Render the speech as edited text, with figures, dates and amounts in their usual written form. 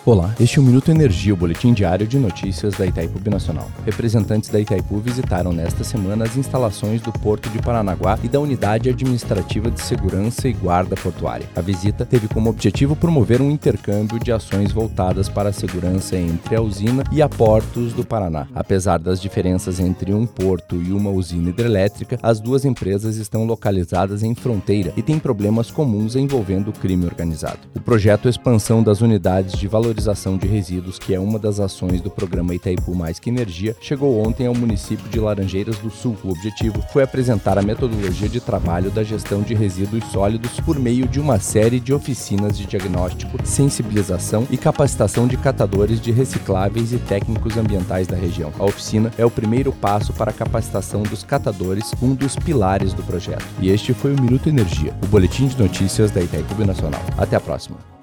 Olá, este é o Minuto Energia, o boletim diário de notícias da Itaipu Binacional. Representantes da Itaipu visitaram nesta semana as instalações do Porto de Paranaguá e da Unidade Administrativa de Segurança e Guarda Portuária. A visita teve como objetivo promover um intercâmbio de ações voltadas para a segurança entre a usina e a Portos do Paraná. Apesar das diferenças entre um porto e uma usina hidrelétrica, as duas empresas estão localizadas em fronteira e têm problemas comuns envolvendo o crime organizado. O projeto Expansão das Unidades de Valorização de Resíduos, que é uma das ações do programa Itaipu Mais que Energia, chegou ontem ao município de Laranjeiras do Sul. O objetivo foi apresentar a metodologia de trabalho da gestão de resíduos sólidos por meio de uma série de oficinas de diagnóstico, sensibilização e capacitação de catadores de recicláveis e técnicos ambientais da região. A oficina é o primeiro passo para a capacitação dos catadores, um dos pilares do projeto. E este foi o Minuto Energia, o boletim de notícias da Itaipu Binacional. Até a próxima.